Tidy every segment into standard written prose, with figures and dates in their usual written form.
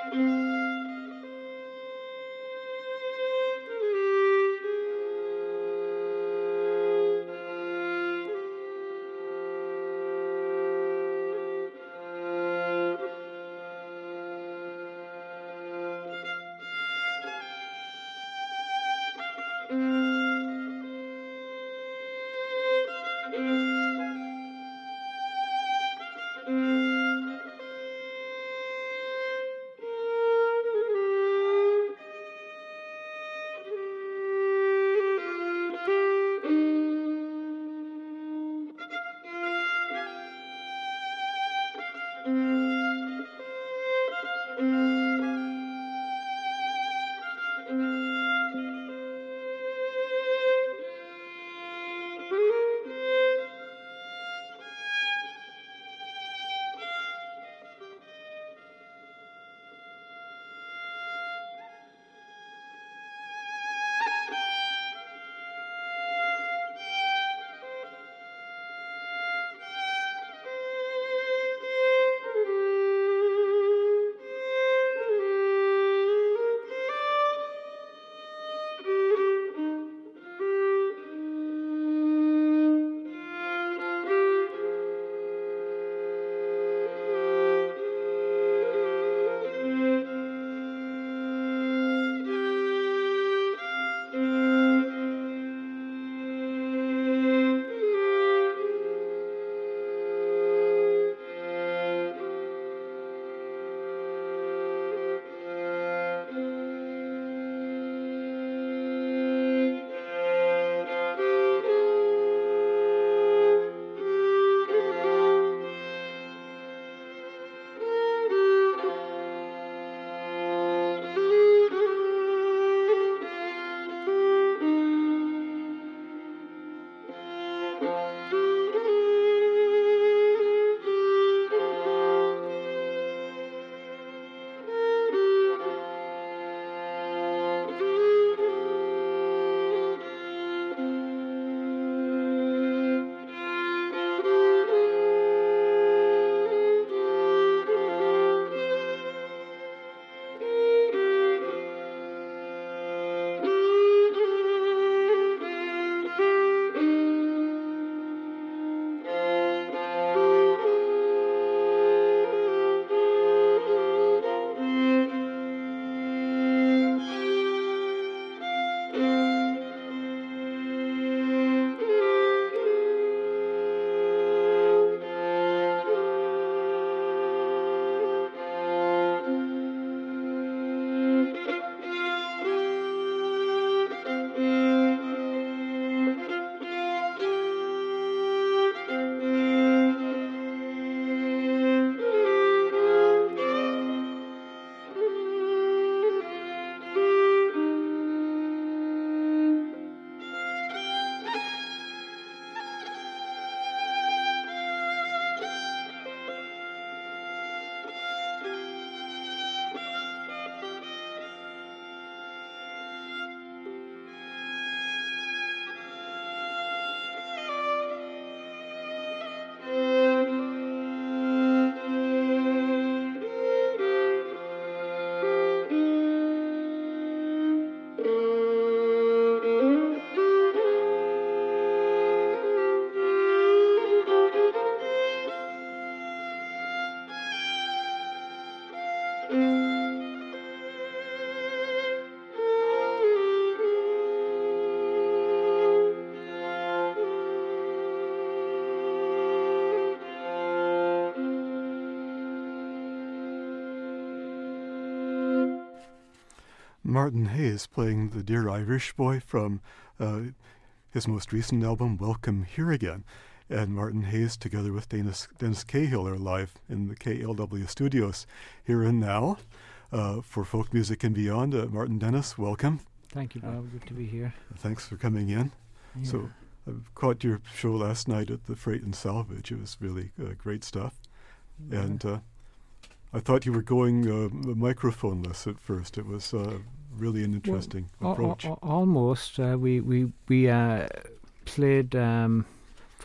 Martin Hayes playing the Dear Irish Boy from his most recent album, Welcome Here Again. And Martin Hayes, together with Dennis Cahill, are live in the KLW studios here and now for Folk Music and Beyond. Martin, Dennis, welcome. Thank you, Bob. Good to be here. Thanks for coming in. Yeah. So I caught your show last night at the Freight and Salvage. It was really great stuff. Yeah. And I thought you were going microphoneless at first. It was really an interesting approach. Almost. We played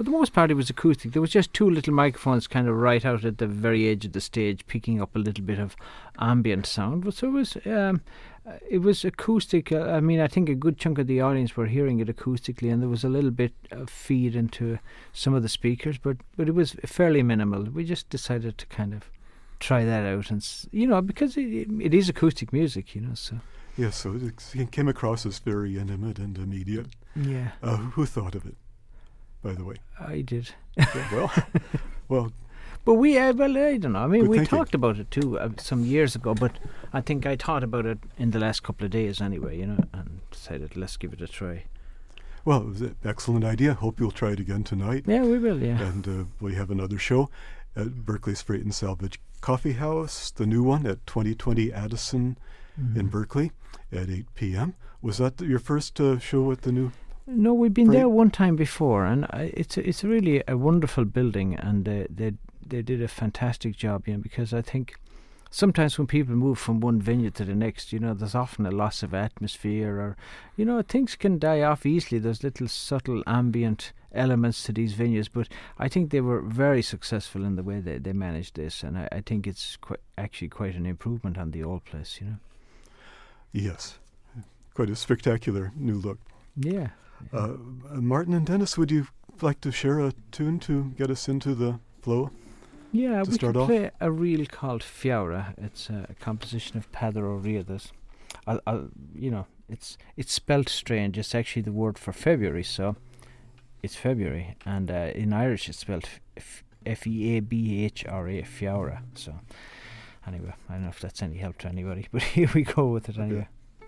for the most part, it was acoustic. There was just two little microphones kind of right out at the very edge of the stage, picking up a little bit of ambient sound. But so it was acoustic. I think a good chunk of the audience were hearing it acoustically, and there was a little bit of feed into some of the speakers, but it was fairly minimal. We just decided to kind of try that out, and because it is acoustic music, so. Yes, so it came across as very intimate and immediate. Yeah. Who thought of it, by the way? I did. Yeah, well. But we, I don't know. I mean, we thinking. talked about it too some years ago, but I think I thought about it in the last couple of days anyway, and decided let's give it a try. Well, it was an excellent idea. Hope you'll try it again tonight. Yeah, we will, yeah. And we have another show at Berkeley's Freight and Salvage Coffee House, the new one at 2020 Addison in Berkeley at 8 p.m. Was that your first show at the new? No, we've been there one time before, and it's really a wonderful building, and they did a fantastic job, because I think sometimes when people move from one venue to the next, there's often a loss of atmosphere, or things can die off easily. There's little subtle ambient elements to these venues, but I think they were very successful in the way they managed this, and I think it's actually quite an improvement on the old place, Yes, quite a spectacular new look. Yeah. Martin and Dennis, would you like to share a tune to get us into the flow? Yeah, we start can off? play a reel called Fiora. It's a composition of Peadar O'Riordan. It's spelt strange. It's actually the word for February, so it's February, and in Irish it's spelled Feabhra, Fiora. So anyway, I don't know if that's any help to anybody, but here we go with it anyway.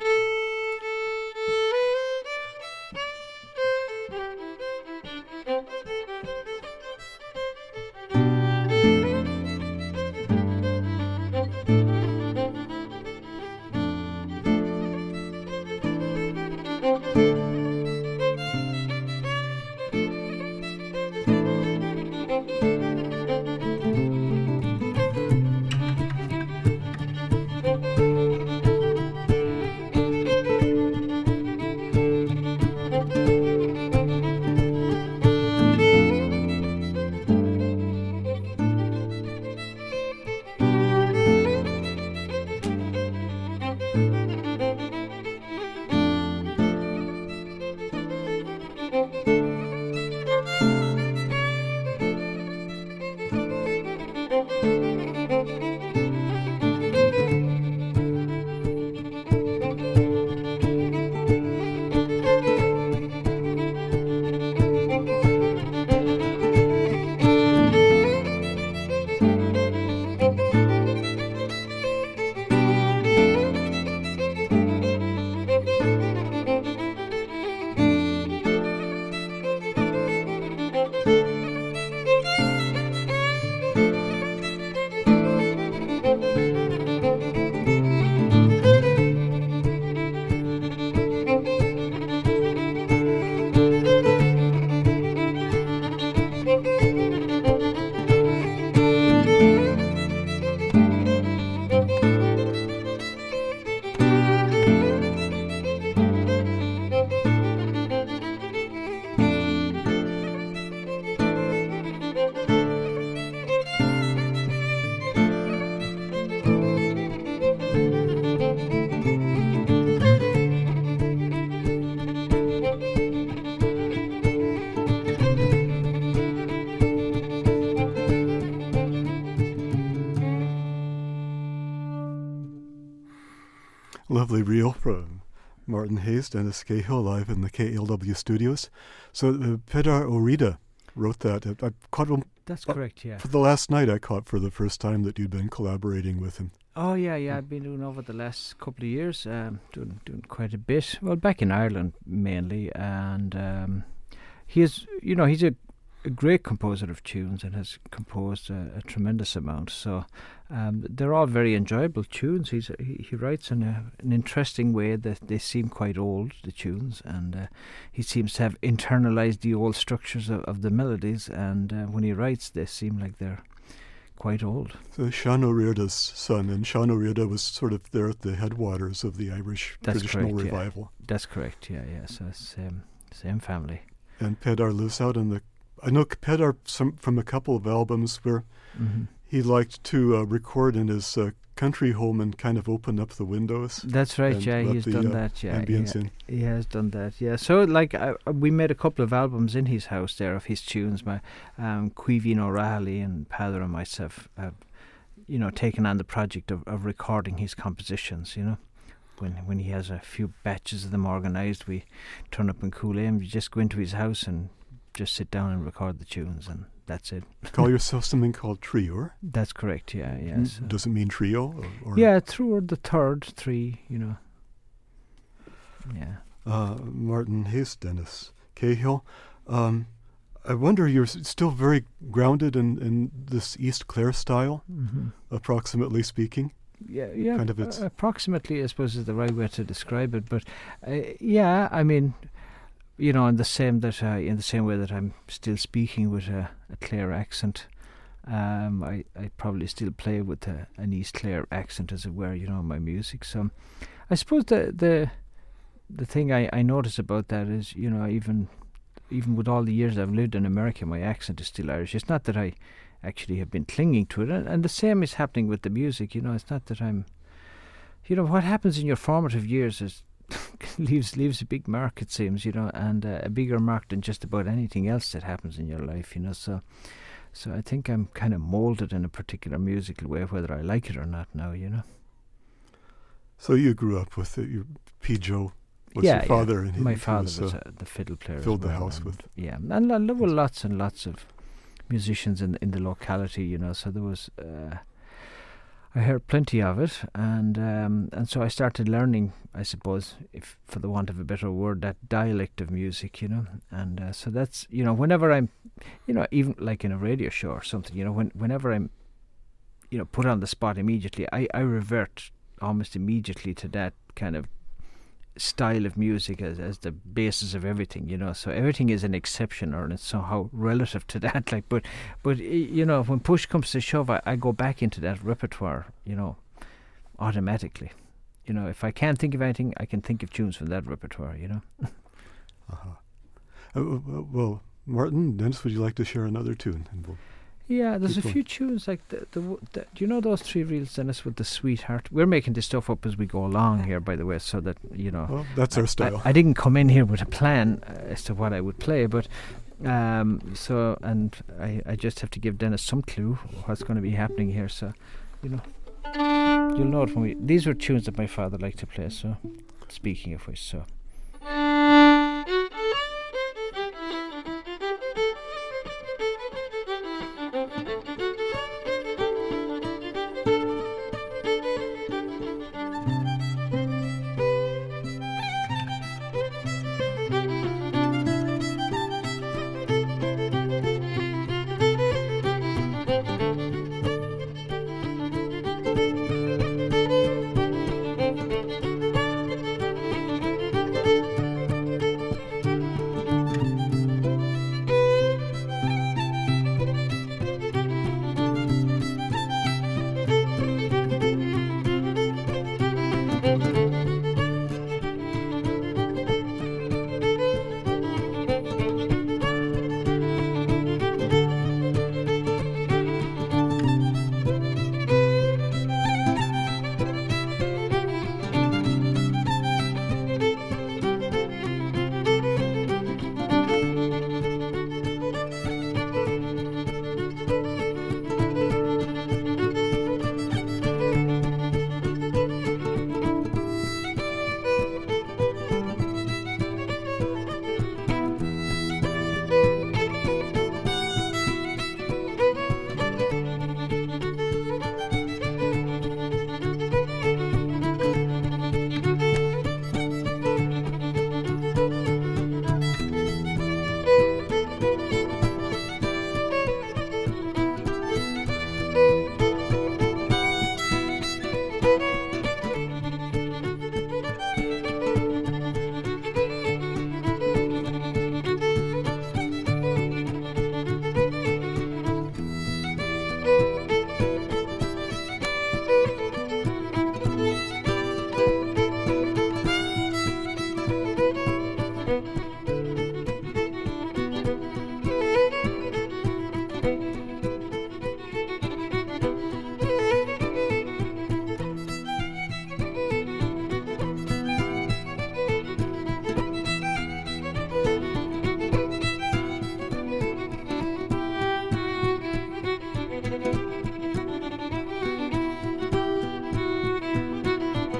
Lovely reel from Martin Hayes, Dennis Cahill, live in the KLW studios. So Peadar O'Riordan wrote that. I caught him. That's correct, yeah. For the last night, I caught for the first time that you'd been collaborating with him. Oh, yeah, I've been doing over the last couple of years, doing quite a bit. Well, back in Ireland mainly, and he's a great composer of tunes and has composed a tremendous amount. So they're all very enjoyable tunes. He writes in an interesting way that they seem quite old, the tunes, and he seems to have internalized the old structures of the melodies, and when he writes, they seem like they're quite old. So Sean O'Riordan's son, and Sean O'Riordan was sort of there at the headwaters of the Irish traditional revival. Yeah. That's correct, yeah. So same family. And Peadar lives out in the I know Capet are from a couple of albums where he liked to record in his country home and kind of open up the windows. That's right, yeah, he's done that, yeah. Ambience in. He has done that, yeah. So, like, we made a couple of albums in his house there of his tunes. My Cuivine O'Reilly and Peadar and myself have, you know, taken on the project of recording his compositions, you know. When he has a few batches of them organised, we turn up in Cool Aim. You just go into his house and just sit down and record the tunes, and that's it. Call yourself something called Trio? That's correct, yeah, yes. Does it mean trio? Or yeah, through the third, three, you know. Yeah. Martin Hayes, Dennis Cahill. I wonder, you're still very grounded in this East Clare style, approximately speaking. Yeah, kind of approximately, I suppose, is the right way to describe it. But yeah, I mean, you know, in the same way that I'm still speaking with a Clare accent, I probably still play with an East Clare accent, as it were, you know, in my music. So, I suppose the thing I notice about that is, you know, even with all the years I've lived in America, my accent is still Irish. It's not that I actually have been clinging to it, and the same is happening with the music. You know, it's not that I'm, you know, what happens in your formative years is leaves a big mark, it seems, you know, and a bigger mark than just about anything else that happens in your life, you know. So I think I'm kind of molded in a particular musical way, whether I like it or not now, you know. So you grew up with your P. Joe was your father, and my father was the fiddle player. Filled the house with and there were lots and lots of musicians in the locality, you know. So there was, I heard plenty of it, and so I started learning, I suppose, if for the want of a better word, that dialect of music, you know. And so that's, you know, whenever I'm, you know, even like in a radio show or something, you know, whenever I'm, you know, put on the spot immediately, I revert almost immediately to that kind of style of music as the basis of everything, you know. So everything is an exception, or it's somehow relative to that. Like, but you know, when push comes to shove, I go back into that repertoire, you know, automatically. You know, if I can't think of anything, I can think of tunes from that repertoire, you know. Well, Martin, Dennis, would you like to share another tune? And yeah, there's a few tunes like the do you know those three reels, Dennis, with the Sweetheart? We're making this stuff up as we go along here, by the way, so that, you know. Well, that's our style. I didn't come in here with a plan as to what I would play, but so, and I just have to give Dennis some clue what's going to be happening here. So, you know, you'll know it when these were tunes that my father liked to play. So, speaking of which, so.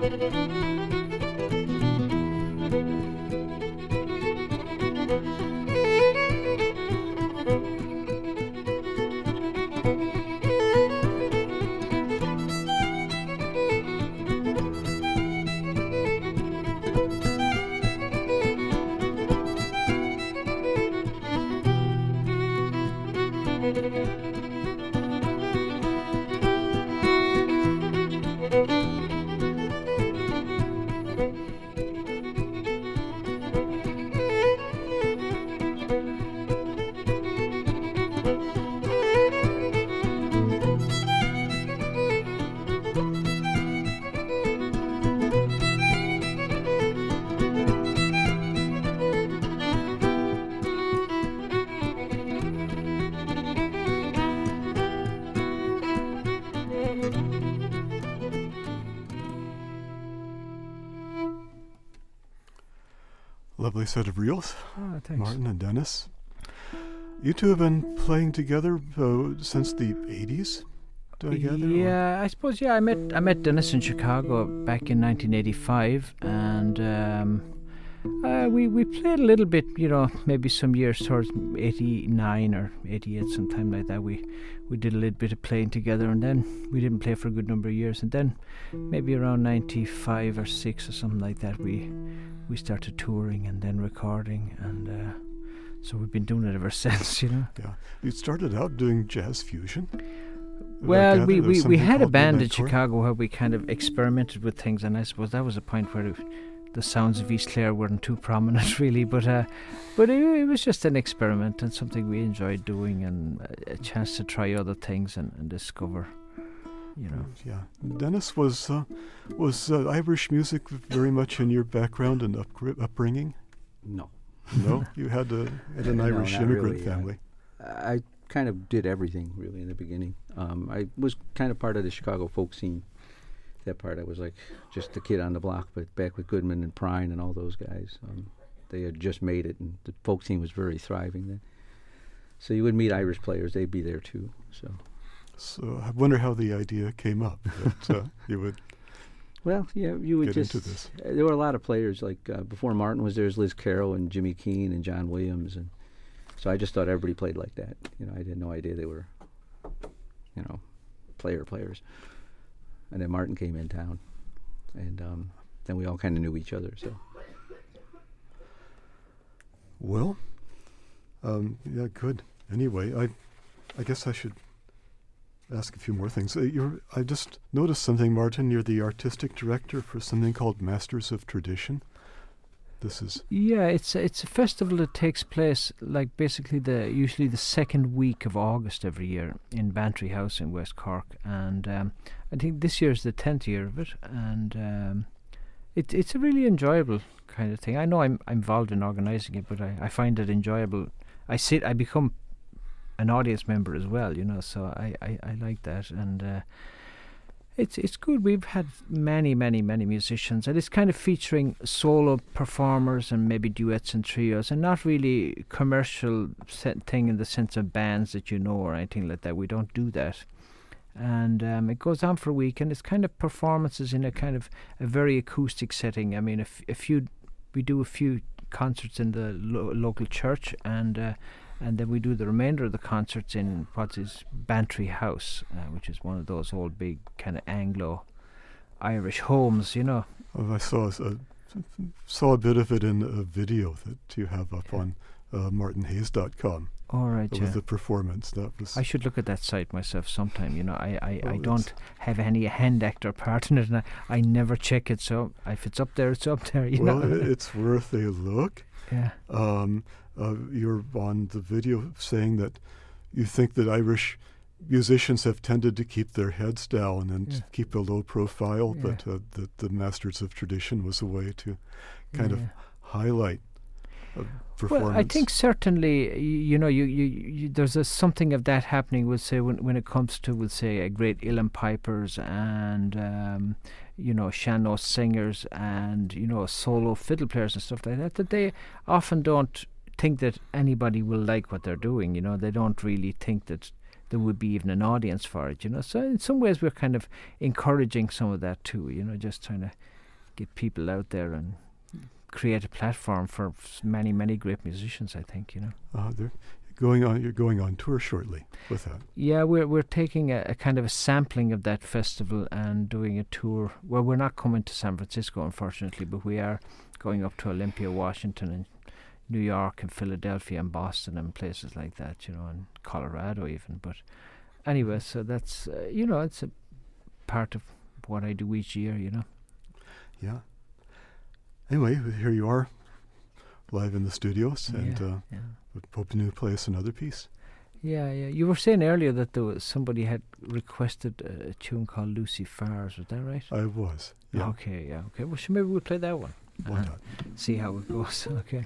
Lovely set of reels, Oh, thanks. Martin and Dennis. You two have been playing together since the 80s together? Yeah, I suppose. Yeah, I met Dennis in Chicago back in 1985, and we played a little bit. You know, maybe some years towards 89 or 88, sometime like that. We did a little bit of playing together, and then we didn't play for a good number of years, and then maybe around 95 or 6 or something like that, we started touring and then recording, and so we've been doing it ever since. You know. Yeah, you started out doing jazz fusion. Well, we had a band in Chicago where we kind of experimented with things, and I suppose that was a point where the sounds of East Clare weren't too prominent, really. But it was just an experiment and something we enjoyed doing, and a chance to try other things and discover, you know. Yeah, Dennis, was Irish music very much in your background and upbringing? No. No, you had an Irish immigrant really. family. I kind of did everything really in the beginning. I was kind of part of the Chicago folk scene. That part, I was like just the kid on the block, but back with Goodman and Prine and all those guys. They had just made it, and the folk scene was very thriving then. So you would meet Irish players; they'd be there too. So I wonder how the idea came up that you would. Well, yeah, you would get just. Into this. There were a lot of players. Like before Martin was there, was Liz Carroll and Jimmy Keane and John Williams, and so I just thought everybody played like that. You know, I had no idea they were, players. And then Martin came in town, and then we all kind of knew each other. So. Well, yeah, good. Anyway, I guess I should ask a few more things. I just noticed something, Martin. You're the artistic director for something called Masters of Tradition. This is it's a festival that takes place like basically usually the second week of August every year in Bantry House in West Cork, and I think this year is the 10th year of it, and it's a really enjoyable kind of thing. I know I'm involved in organising it, but I find it enjoyable. I become an audience member as well, you know, so I like that, and it's good. We've had many musicians, and it's kind of featuring solo performers and maybe duets and trios, and not really commercial thing in the sense of bands that you know or anything like that. We don't do that, and it goes on for a week, and it's kind of performances in a kind of a very acoustic setting. I mean, we do a few concerts in the local church, and then we do the remainder of the concerts in what is Bantry House, which is one of those old big kind of Anglo-Irish homes, you know. I saw a bit of it in a video that you have up on martinhayes.com. All right, with the performance. That was. I should look at that site myself sometime. You know, I don't have any hand actor part in it, and I never check it. So if it's up there, it's up there. You know, it's worth a look. Yeah. You're on the video saying that you think that Irish musicians have tended to keep their heads down and keep a low profile, but that the Masters of Tradition was a way to kind of highlight performance. Well, I think certainly, you know, you there's something of that happening. We'll say when it comes to, we'll say, a great uilleann pipers and sean-nós singers and solo fiddle players and stuff like that. That they often don't think that anybody will like what they're doing. You know, they don't really think that there would be even an audience for it. You know, so in some ways we're kind of encouraging some of that too. You know, just trying to get people out there and create a platform for many great musicians, I think, You're going on tour shortly with that. Yeah, we're taking a kind of a sampling of that festival and doing a tour. Well, we're not coming to San Francisco, unfortunately, but we are going up to Olympia, Washington, and New York, and Philadelphia, and Boston, and places like that, and Colorado even. But anyway, so that's it's a part of what I do each year, Yeah. Anyway, here you are, live in the studios, and hoping to play us another piece. Yeah. You were saying earlier that somebody had requested a tune called Lucy Fars. Was that right? I was. Yeah. Okay. Well, maybe we'll play that one. Why not? See how it goes. Okay.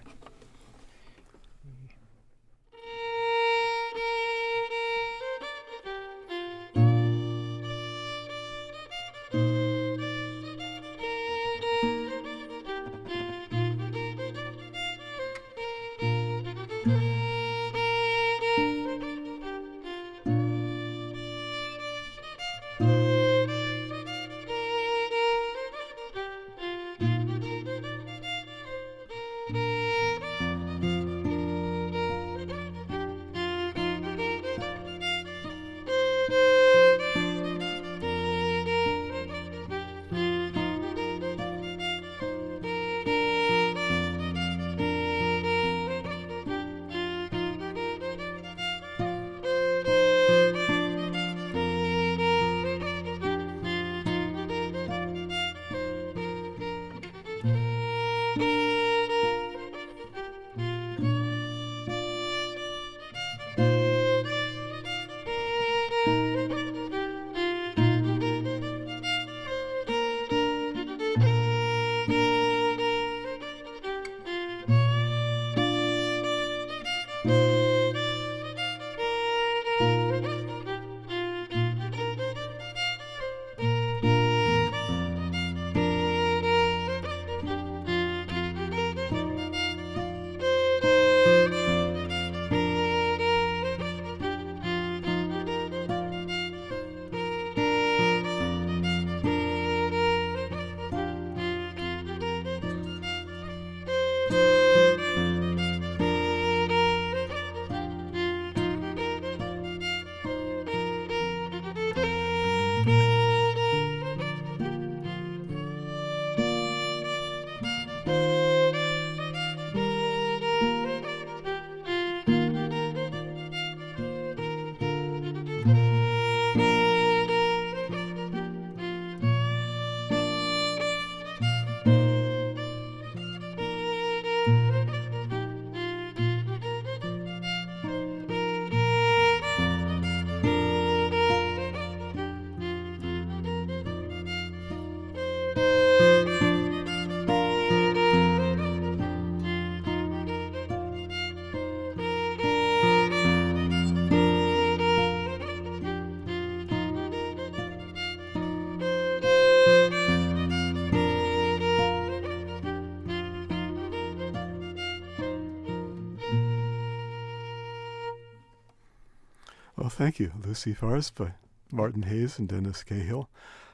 Well, thank you. Lucy Fars by Martin Hayes and Dennis Cahill.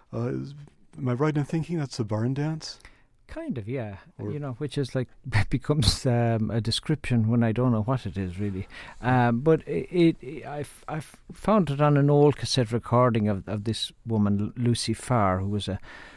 Am I right in thinking that's a barn dance? Kind of, yeah. Or Which is like becomes a description when I don't know what it is really. But I've found it on an old cassette recording of this woman Lucy Farr, who was a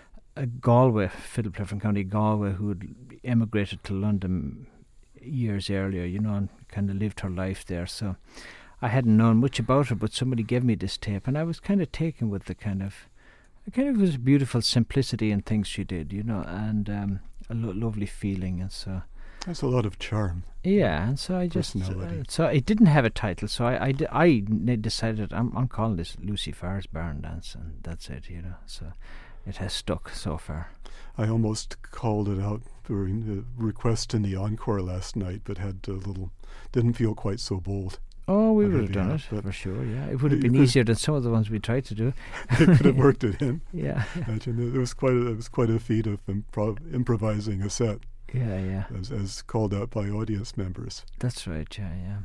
Galway fiddle player from County Galway who had emigrated to London years earlier, and kind of lived her life there. So I hadn't known much about her, but somebody gave me this tape, and I was kind of taken with the kind of was beautiful simplicity in things she did, and a lovely feeling, and so. There's a lot of charm. Yeah, and so I just so it didn't have a title, so I decided I'm calling this Lucy Farr's Barn Dance, and that's it, So it has stuck so far. I almost called it out during the request in the encore last night, but didn't feel quite so bold. Oh, we would have done it for sure. Yeah, it would have been easier than some of the ones we tried to do. It could have worked it in. Yeah, it was quite a feat of improvising a set. Yeah. As called out by audience members. That's right. Yeah.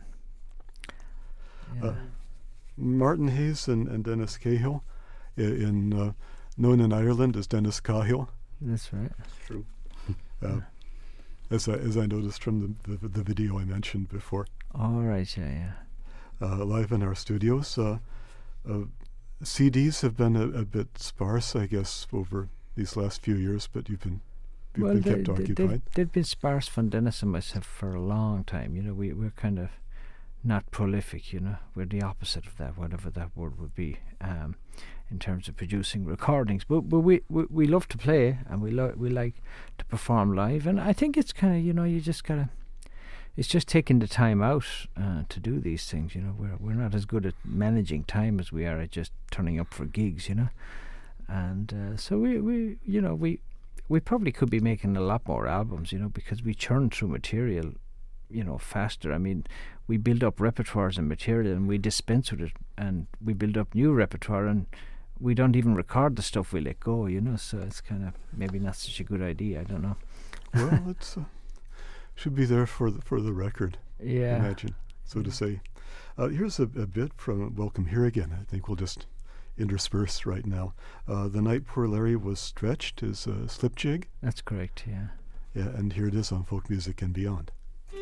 Martin Hayes and Dennis Cahill, known in Ireland as Dennis Cahill, That's right. True. As I noticed from the video I mentioned before. All right, yeah. Live in our studios. CDs have been a bit sparse, I guess, over these last few years, but you've been kept occupied. They've been sparse from Dennis and myself for a long time. You know, we're kind of not prolific, you know. We're the opposite of that, whatever that word would be, in terms of producing recordings. But we love to play, and we like to perform live. And I think it's kind of, you know, you just gotta. It's just taking the time out to do these things, you know. We're not as good at managing time as we are at just turning up for gigs, you know. And so we probably could be making a lot more albums, you know, because we churn through material, you know, faster. I mean, we build up repertoires and material, and we dispense with it, and we build up new repertoire, and we don't even record the stuff we let go, you know. So it's kind of maybe not such a good idea. I don't know. Well, it's should be there for the record. Yeah. Imagine, so to say. Here's a bit from Welcome Here Again. I think we'll just intersperse right now. The Night Poor Larry Was Stretched is a slip jig. That's correct, yeah. Yeah, and here it is on Folk Music and Beyond.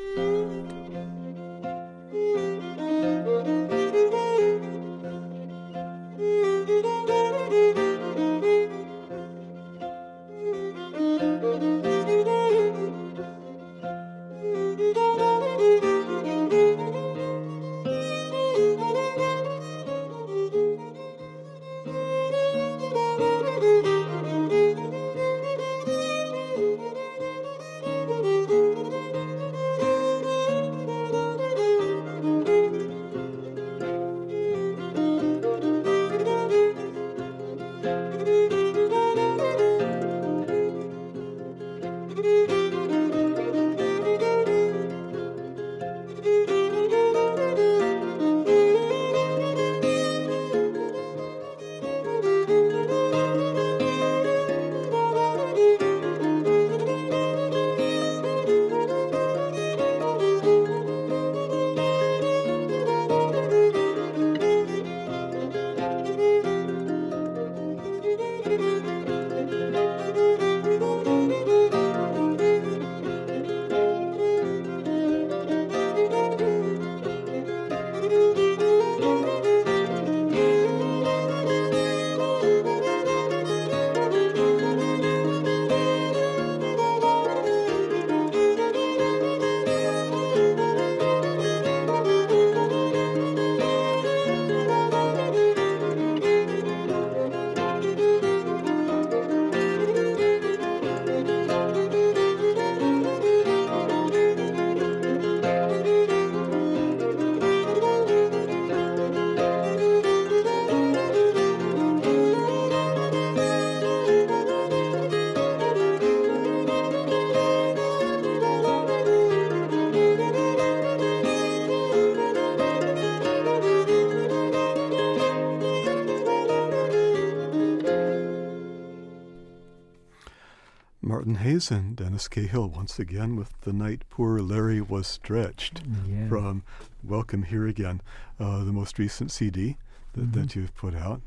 Martin Hayes and Dennis Cahill once again with The Night Poor Larry Was Stretched from Welcome Here Again, the most recent CD that you've put out.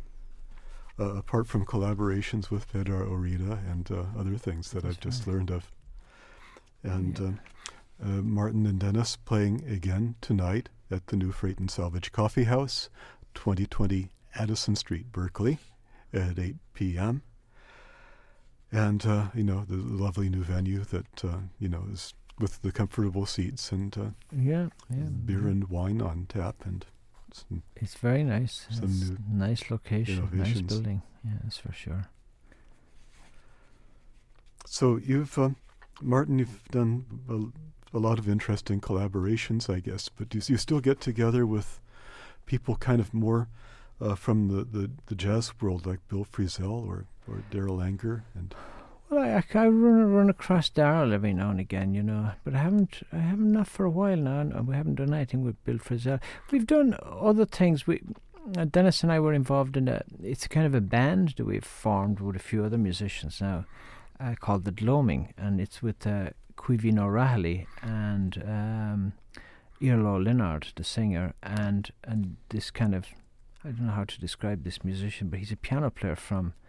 Apart from collaborations with Pedro Orita and other things that I've just learned of. And Martin and Dennis playing again tonight at the New Freight and Salvage Coffee House, 2020 Addison Street, Berkeley, at 8 p.m. And, the lovely new venue that, is with the comfortable seats and beer and wine on tap. And it's very nice. It's new nice location, nice innovations. building. Yeah, that's for sure. So you've, Martin, you've done a lot of interesting collaborations, I guess, but you still get together with people kind of more from the jazz world, like Bill Frisell or Daryl Anger, and well, I run across Daryl every now and again, but I haven't not for a while now, and we haven't done anything with Bill Frisell. We've done other things. Dennis and I were involved in it's kind of a band that we've formed with a few other musicians now, called The Gloaming, and it's with Cuivin O'Rahilly and Irlo Linnard, the singer, and this kind of, I don't know how to describe this musician, but he's a piano player from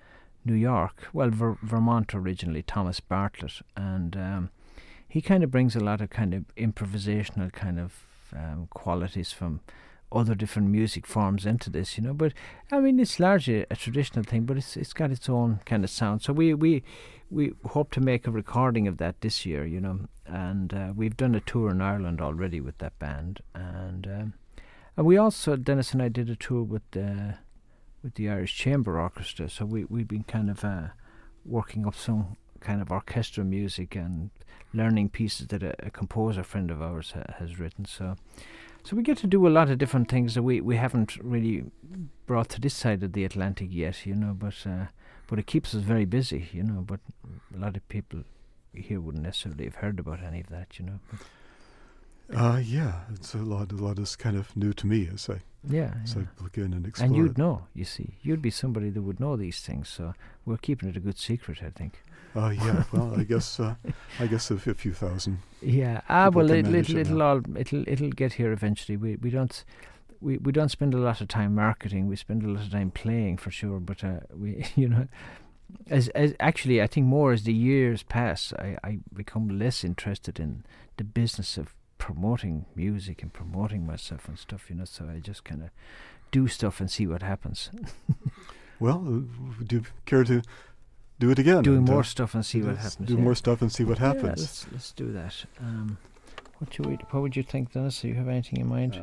New York, well, Vermont originally, Thomas Bartlett, and he kind of brings a lot of kind of improvisational kind of qualities from other different music forms into this, you know. But I mean, it's largely a traditional thing, but it's got its own kind of sound. So we hope to make a recording of that this year, you know, and we've done a tour in Ireland already with that band, and we also, Dennis and I did a tour with the Irish Chamber Orchestra. So we've been kind of working up some kind of orchestral music and learning pieces that a composer friend of ours has written. So we get to do a lot of different things that we haven't really brought to this side of the Atlantic yet, you know, but it keeps us very busy, you know, but a lot of people here wouldn't necessarily have heard about any of that, you know. Yeah, it's a lot is kind of new to me as I look in and explore. And you'd know, you see. You'd be somebody that would know these things, so we're keeping it a good secret, I think. Yeah, well, I guess a few thousand. Yeah, well, it'll get here eventually. We don't spend a lot of time marketing. We spend a lot of time playing for sure. But we, you know, as actually, I think more as the years pass, I become less interested in the business of promoting music and promoting myself and stuff. You know, so I just kind of do stuff and see what happens. Well, would you care to do it again? Doing more stuff and see what happens. Do more stuff and see what happens. Let's do that. What would you think, Dennis? Do you have anything in mind?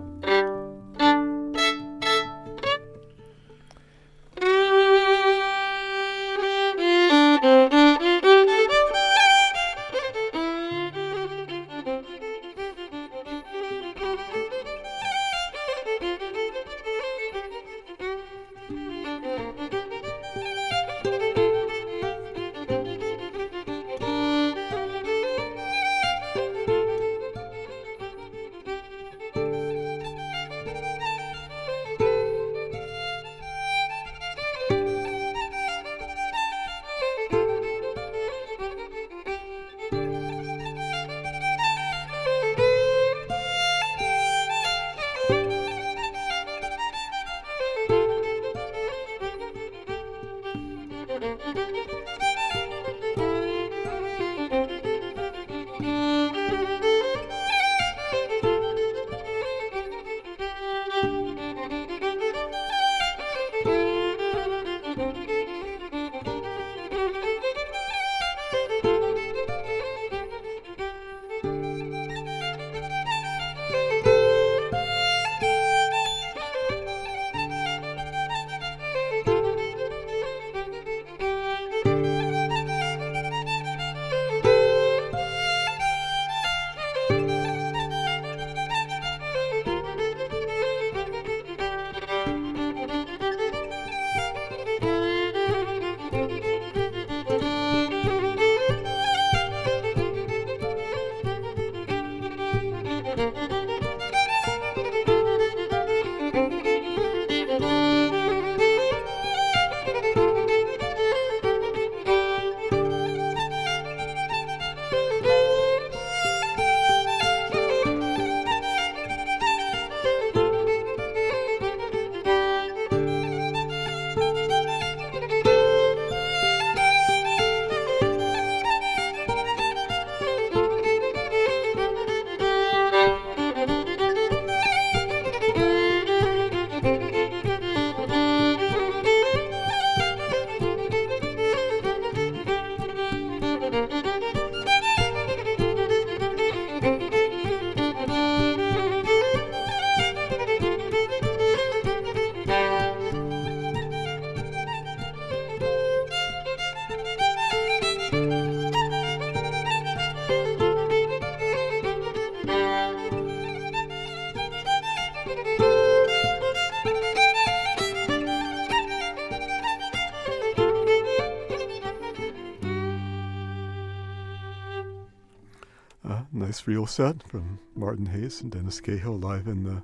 Nice real set from Martin Hayes and Dennis Cahill live in the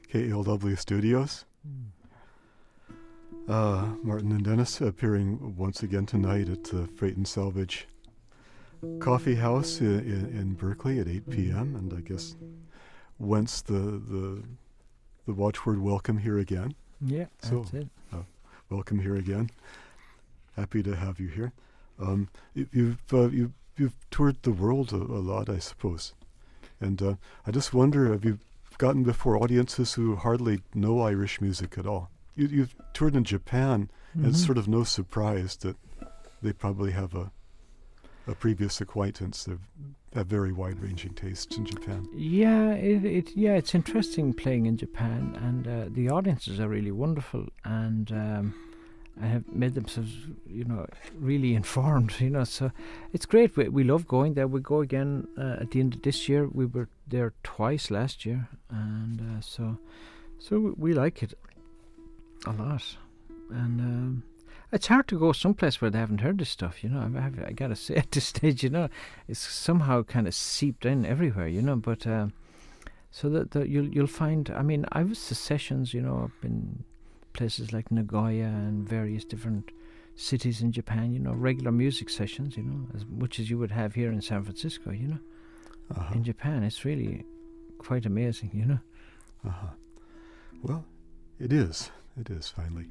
KALW studios. Martin and Dennis appearing once again tonight at the Freight and Salvage Coffee House in Berkeley at 8 p.m. And I guess whence the watchword "welcome here again." Yeah, so, that's it. Welcome here again. happy to have you here. You've toured the world a lot, I suppose, and I just wonder, have you gotten before audiences who hardly know Irish music at all? You've toured in Japan, and it's sort of no surprise that they probably have a previous acquaintance. They have very wide-ranging tastes in Japan. Yeah, it's interesting playing in Japan, and the audiences are really wonderful, and I have made themselves, really informed, so it's great. We love going there. We go again at the end of this year. We were there twice last year, and so we like it a lot. And it's hard to go someplace where they haven't heard this stuff, I gotta say at this stage, it's somehow kind of seeped in everywhere, but so that you'll find. I mean, I was to sessions, up in places like Nagoya and various different cities in Japan, regular music sessions, as much as you would have here in San Francisco, Uh-huh. In Japan. It's really quite amazing, Uh-huh. Well, it is finally.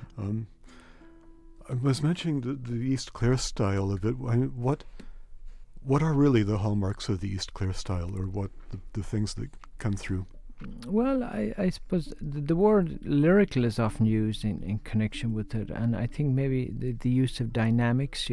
I was mentioning the East Clare style of it. I mean, what are really the hallmarks of the East Clare style, or what the things that come through? Well, I suppose the word lyrical is often used in connection with it, and I think maybe the use of dynamics,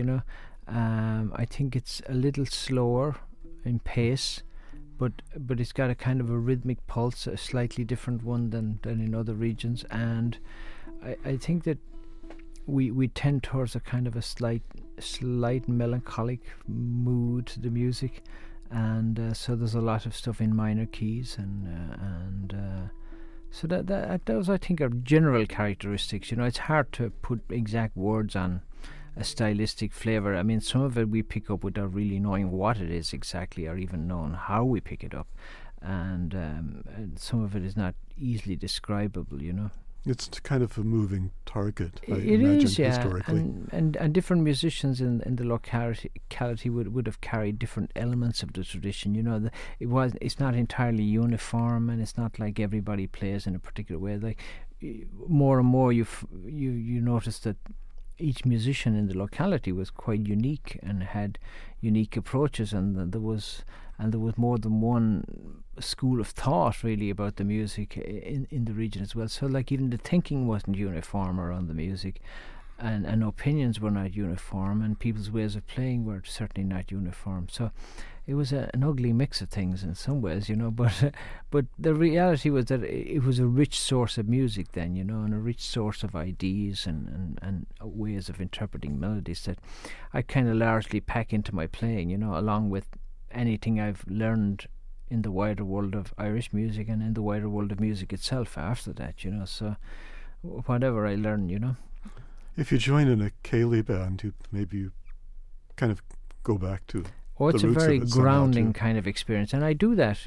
I think it's a little slower in pace, but it's got a kind of a rhythmic pulse, a slightly different one than in other regions, and I think that we tend towards a kind of a slight melancholic mood to the music. And so there's a lot of stuff in minor keys, and so that those, I think, are general characteristics. It's hard to put exact words on a stylistic flavour. I mean, some of it we pick up without really knowing what it is exactly, or even knowing how we pick it up, and some of it is not easily describable. It's kind of a moving target, I It imagine, is, yeah, historically. and different musicians in the locality would have carried different elements of the tradition. It's not entirely uniform, and it's not like everybody plays in a particular way. Like more and more, you notice that each musician in the locality was quite unique and had unique approaches, and there was more than one school of thought really about the music in the region as well. So like even the thinking wasn't uniform around the music, and opinions were not uniform, and people's ways of playing were certainly not uniform. So it was an ugly mix of things in some ways, but the reality was that it was a rich source of music then, and a rich source of ideas and ways of interpreting melodies that I kind of largely pack into my playing, along with anything I've learned in the wider world of Irish music and in the wider world of music itself after that, so whatever I learn, If you join in a Cayley band, you kind of go back to it's the a roots very of it somehow, grounding too. kind of experience, and I do that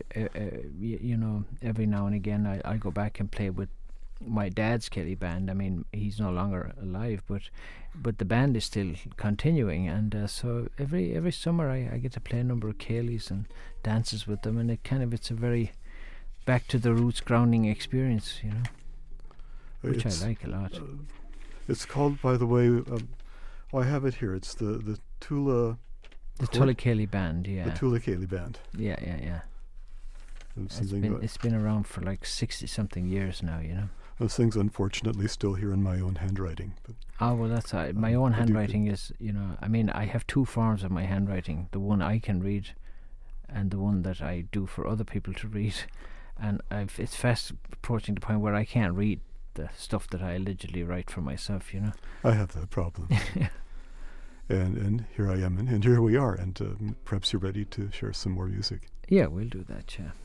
every now and again. I go back and play with my dad's Cayley band. I mean, he's no longer alive, but the band is still continuing, and so every summer I get to play a number of Cayleys and dances with them, and it's a very back to the roots grounding experience, which I like a lot. It's called, by the way, I have it here. It's the Tula. The Tulla Cayley band, yeah. The Tula Cayley band. Yeah. It's been around for like 60-something years now, Those things, unfortunately, still here in my own handwriting. But well, that's my own handwriting is, I mean, I have two forms of my handwriting: the one I can read, and the one that I do for other people to read. And it's fast approaching the point where I can't read the stuff that I allegedly write for myself. I have that problem. And here I am, and here we are, and perhaps you're ready to share some more music. Yeah, we'll do that, yeah.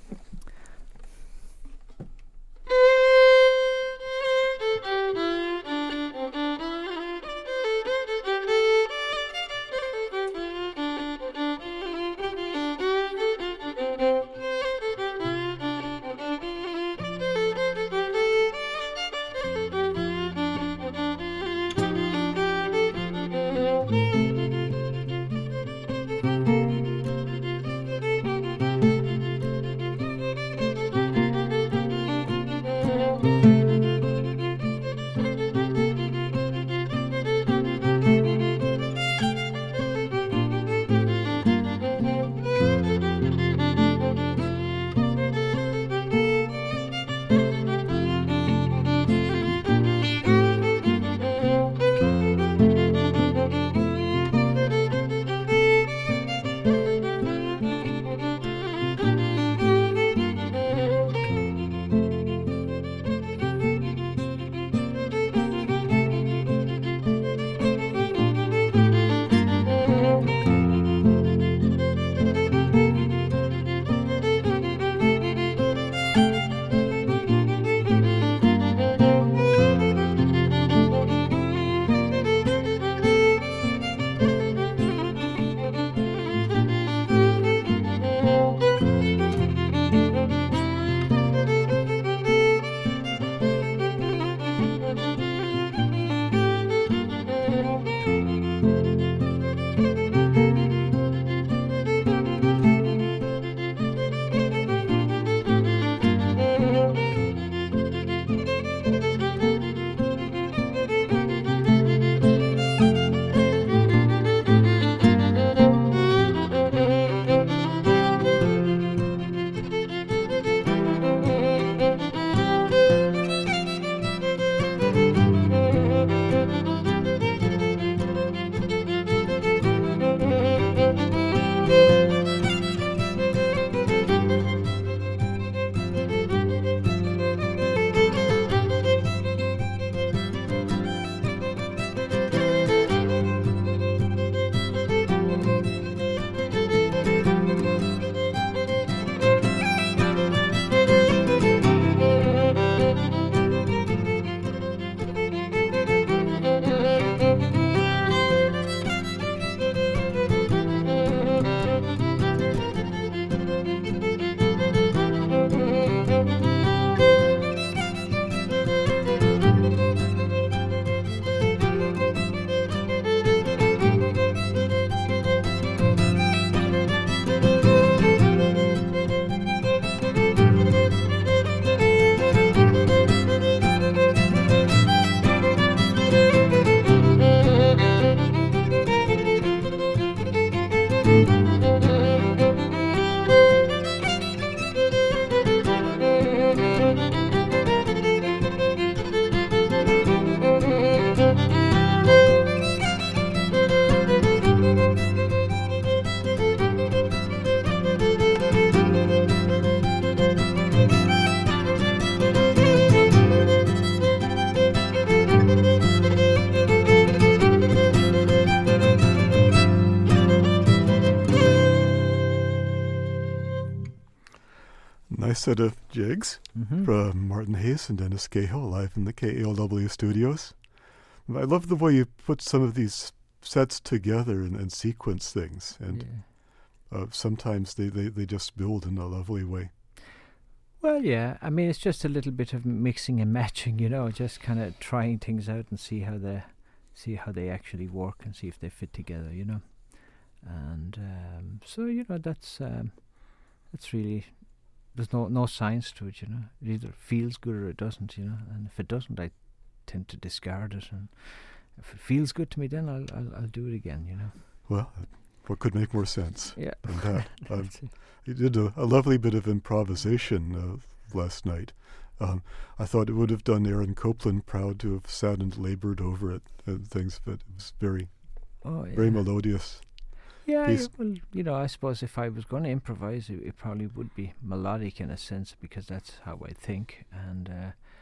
nice set of jigs Mm-hmm. from Martin Hayes and Dennis Cahill live in the KALW studios. I love the way you put some of these sets together and sequence things, and sometimes they just build in a lovely way. Well, yeah. I mean, it's just a little bit of mixing and matching, just kind of trying things out and see how they actually work and see if they fit together, And so that's really, there's no science to it, It either feels good or it doesn't, And if it doesn't, I tend to discard it. And if it feels good to me, then I'll do it again, Well, what could make more sense? Yeah. And you did a lovely bit of improvisation last night. I thought it would have done Aaron Copland proud to have sat and labored over it and things, but it was very melodious. Yeah, piece. well, I suppose if I was going to improvise, it probably would be melodic in a sense, because that's how I think. And,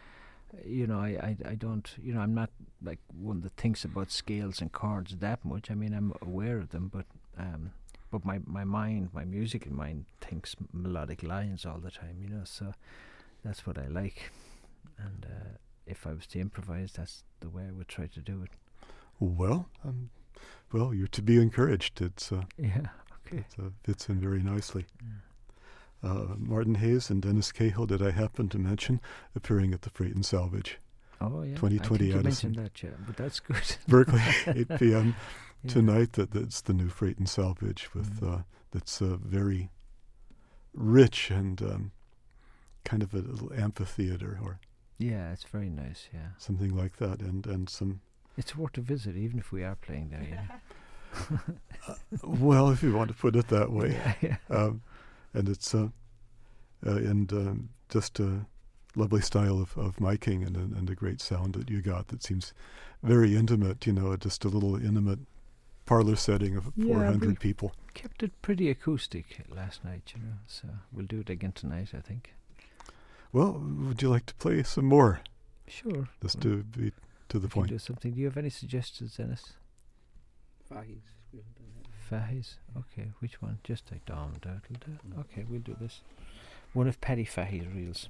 I don't, I'm not like one that thinks about scales and chords that much. I mean, I'm aware of them, but my mind, my musical mind, thinks melodic lines all the time, so that's what I like. And if I was to improvise, that's the way I would try to do it. Well, you're to be encouraged. It's Yeah, okay. it fits in very nicely. Martin Hayes and Dennis Cahill, did I happen to mention, appearing at the Freight and Salvage. Oh, yeah. 2020 I think you Edison. mentioned that, yeah, but that's good. Berkeley, 8 p.m. Yeah. tonight. That's the new Freight and Salvage with that's very rich and kind of a little amphitheater or Yeah, it's very nice, yeah. something like that, and some. It's worth a visit, even if we are playing there, Well, if you want to put it that way. Yeah. And it's just a lovely style of miking and a great sound that you got that seems very intimate, just a little intimate parlor setting of 400 people. Kept it pretty acoustic last night, so we'll do it again tonight, I think. Well, would you like to play some more? Sure. Just to be to the point. Do something. Do you have any suggestions, Dennis? Fahey's. Okay, which one? Just like Dom. Okay, we'll do this. One of Paddy Fahey's reels.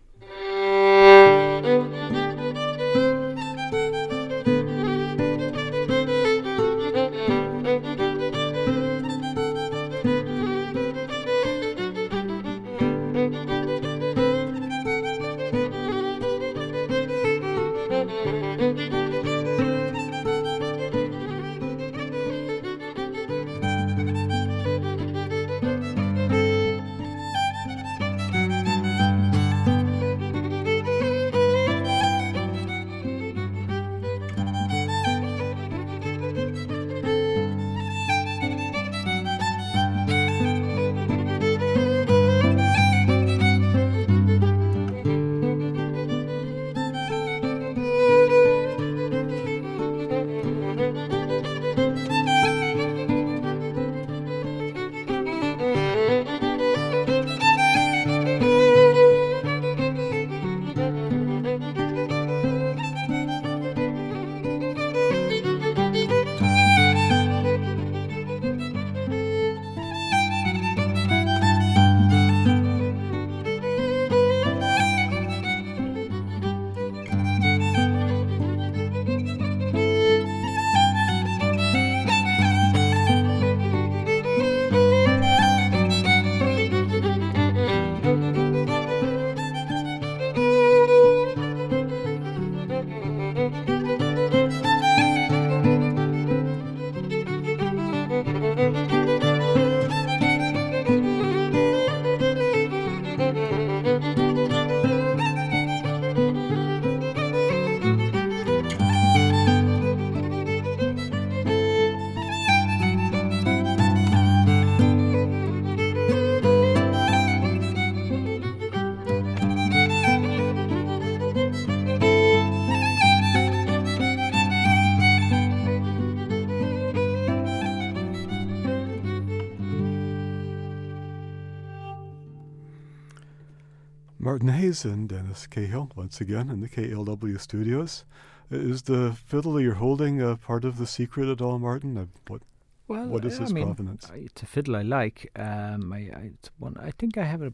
Martin Hayes and Dennis Cahill, once again in the KLW studios. Is the fiddle you're holding part of the secret at all, Martin? What is its provenance? It's a fiddle I like. It's one. I think I have it about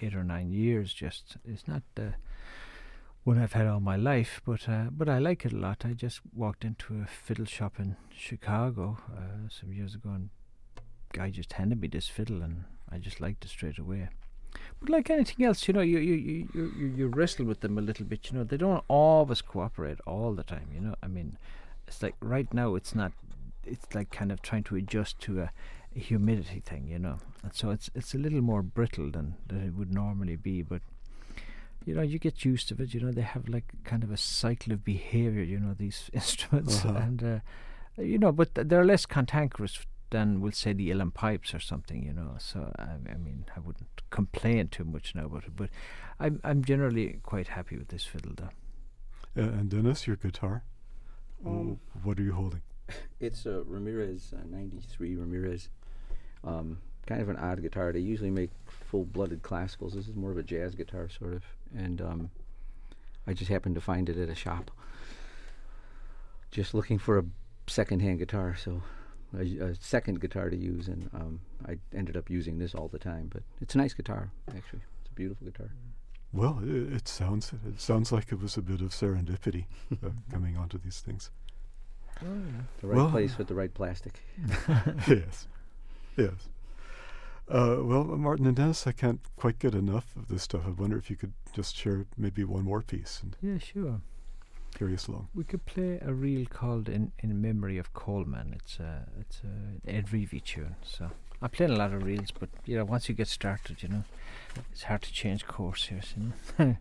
8 or 9 years. Just it's not the one I've had all my life, but I like it a lot. I just walked into a fiddle shop in Chicago some years ago, and guy just handed me this fiddle, and I just liked it straight away. But like anything else, you wrestle with them a little bit. They don't always cooperate all the time. I mean, it's like right now it's not. It's like kind of trying to adjust to a humidity thing, and so it's a little more brittle than it would normally be. But you get used to it. They have like kind of a cycle of behavior. These instruments, and but they're less cantankerous than, we'll say, the uilleann pipes or something, So I mean, I wouldn't complain too much now about it, but I'm generally quite happy with this fiddle, though. And Dennis, your guitar, what are you holding? It's a Ramirez, 93 Ramirez. Kind of an odd guitar. They usually make full-blooded classicals. This is more of a jazz guitar, sort of. And I just happened to find it at a shop. Just looking for a second-hand guitar, so a second guitar to use, and I ended up using this all the time. But it's a nice guitar, actually. It's a beautiful guitar. Well, it sounds like it was a bit of serendipity coming onto these things. Oh, yeah. The right place with the right plastic. Yes. Well, Martin and Dennis, I can't quite get enough of this stuff. I wonder if you could just share maybe one more piece and yeah, sure. carry us along. We could play a reel called "In Memory of Coleman." It's an Ed Reevy tune. So I played a lot of reels, but once you get started, it's hard to change course here. So,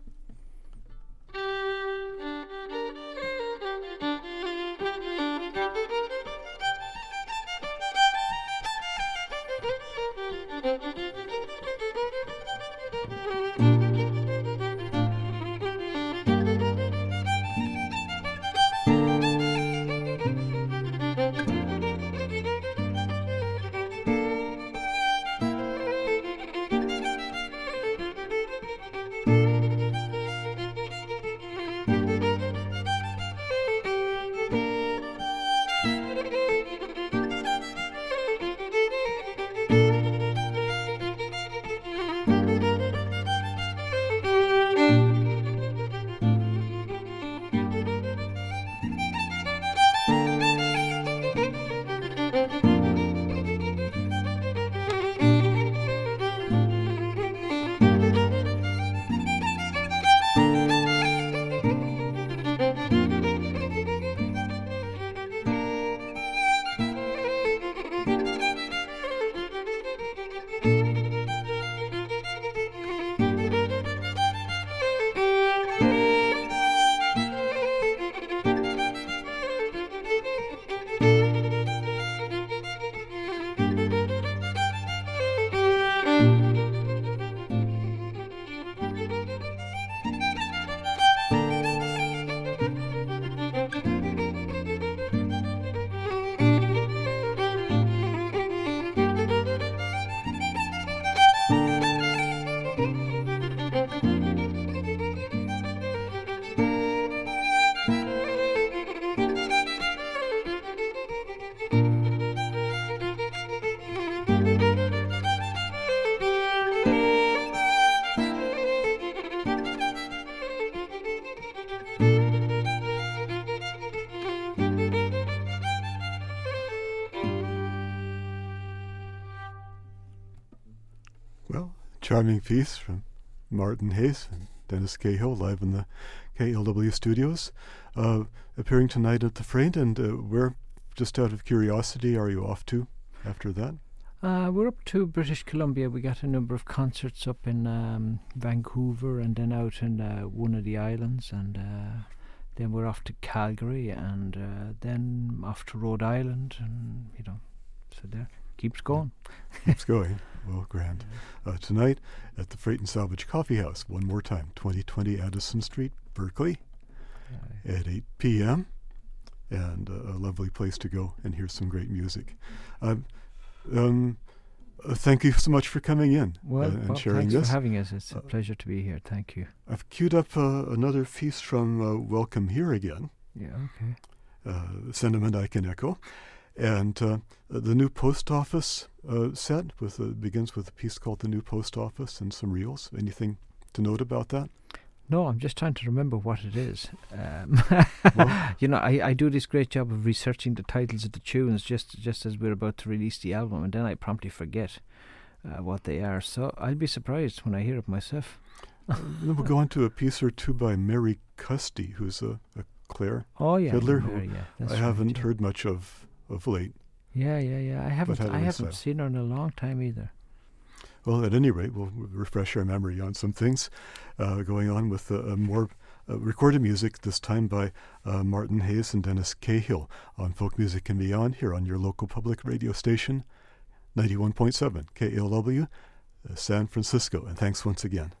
Charming piece from Martin Hayes and Dennis Cahill live in the KLW studios, appearing tonight at the Frayne. And where, just out of curiosity, are you off to after that? We're up to British Columbia. We got a number of concerts up in Vancouver and then out in one of the islands, and then we're off to Calgary and then off to Rhode Island, and so there keeps going. Keeps going. Well, grand. Tonight at the Freight and Salvage Coffee House, one more time, 2020 Addison Street, Berkeley, at 8 p.m. And a lovely place to go and hear some great music. Thank you so much for coming in and sharing thanks this. For having us. It's a pleasure to be here. Thank you. I've queued up another piece from Welcome Here Again. Yeah, okay. Sentiment I Can Echo. And the new post office set begins with a piece called The New Post Office and some reels. Anything to note about that? No, I'm just trying to remember what it is. Well, You know, I do this great job of researching the titles of the tunes just as we're about to release the album, and then I promptly forget what they are. So I'll be surprised when I hear it myself. then we'll go on to a piece or two by Mary Custy, who's a Clare Oh yeah, fiddler Mary, who yeah, that's I right, haven't yeah. heard much of late. Yeah. I haven't had a I nice haven't seen her in a long time either. Well, at any rate, we'll refresh our memory on some things. Going on with more recorded music, this time by Martin Hayes and Dennis Cahill on Folk Music and Beyond here on your local public radio station, 91.7 KALW, San Francisco. And thanks once again.